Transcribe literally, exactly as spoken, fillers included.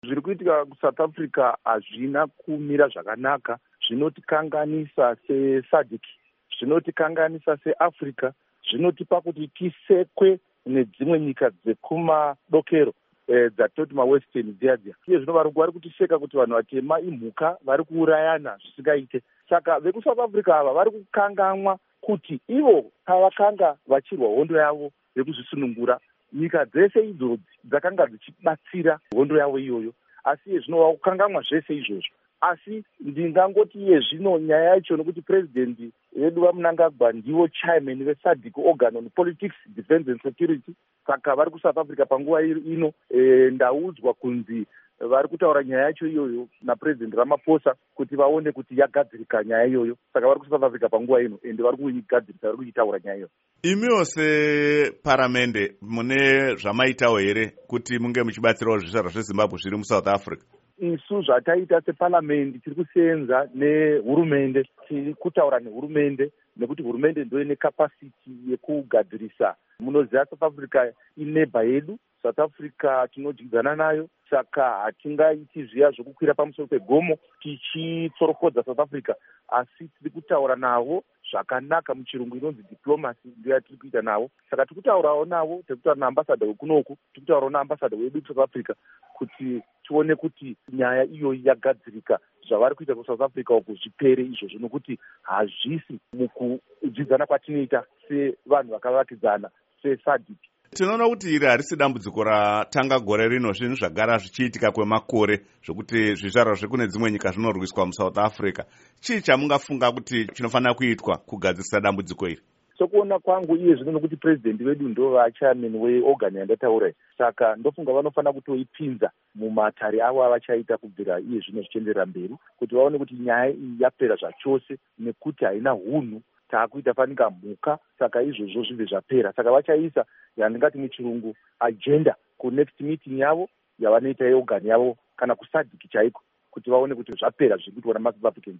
Zviri kuitika kuSouth Africa hazvina kumira zvakanaka, zvinotikanganisa seSADC, zvinotikanganisa seAfrica, zvinotipa kuti tisekwe nedzimwe nyika dzekumadokero e, dzatoti mawestern dziya dziya. Uye zvino vari vari kutiseka kuti vanhu vatema imhuka vari kuurayana zvisingaite. Saka vekuSouth Africa ava vari kukanganwa kuti ivo pavakanga vachirwa hondo yavo yekuzvisunungura, nyika dzese idzodzi dzakanga dzichibatsira hondo yavo iyoyo, asi iye zvino vakukanganwa zvese izvozvo. Asi ndingangoti iye zvino nyaya yacho nokuti president wedu vaMnangagwa ndivo chairman veSADC organ on politics, defense and security. Saka vari kuSouth Africa panguva ino e, ndaudzwa kunzi vari kutaura nyaya yacho iyoyo napresident Ramaphosa kuti vaone kuti yagadzirika nyaya iyoyo. Saka vari kuSouth Africa panguva ino ende vari kuigadzirisa, vari kuitaura nyaya iyoyo. Imiwo separamende mune zvamaitawo here kuti munge muchibatsirawo zvizvarwa zveZimbabwe zviri muSouth Africa? Isu zvataita separamendi tiri kusenza nehurumende, tiri kutaura nehurumende nekuti hurumende ndio ine capacity yekugadzirisa. Munoziva South Africa ineba yedu, South Africa tinodyidzana nayo, saka hatingaiti zviya zvokukwira pamusoro pegomo tichitsorokodza South Africa, asi tiri kutaura navo zvakanaka, muchirungu inonzi diplomacy ndio yatiri kuita navo. Saka tiri kutaurawo navo, tiri kutaura naambassador wekunoku, tiri kutaurawo naambassador wedu South Africa kuti tione kuti nyaya iyoyi yagadzirika, zvavari kuita kuSouth Africa uko zvipere izvozvo, nokuti hazvisi mukudyidzana kwatinoita sevanhu vakavakidzana seSADC. Tinoona kuti iri harisi dambudziko ratanga gore rino, zvinhu zvagara zvichiitika kwemakore zvokuti zvizvarwa zvekune dzimwe nyika zvinorwiswa muSouth Africa. Chii chamungafunga kuti chinofanira kuitwa kugadzirisa dambudziko iri? Sokuona kwangu iye zvino nokuti president wedu ndo vachairman weorgan yandataura, saka ndofunga vanofanira kutoipinza mumatare avo avachaita kubvira iye zvino zvichienderera mberi, kuti vaone kuti nyaya iyi yapera zvachose, nekuti haina hunhu taakuita fanika mhuka, saka izvozvo zvive zvapera. Saka vachaisa yandingati muchirungu agenda ku next meeting yavo yavanoita yeorgan yavo kana kuSADC chaiko, kuti vaone kuti zvapera zviri kuitwa naMasouth Africans.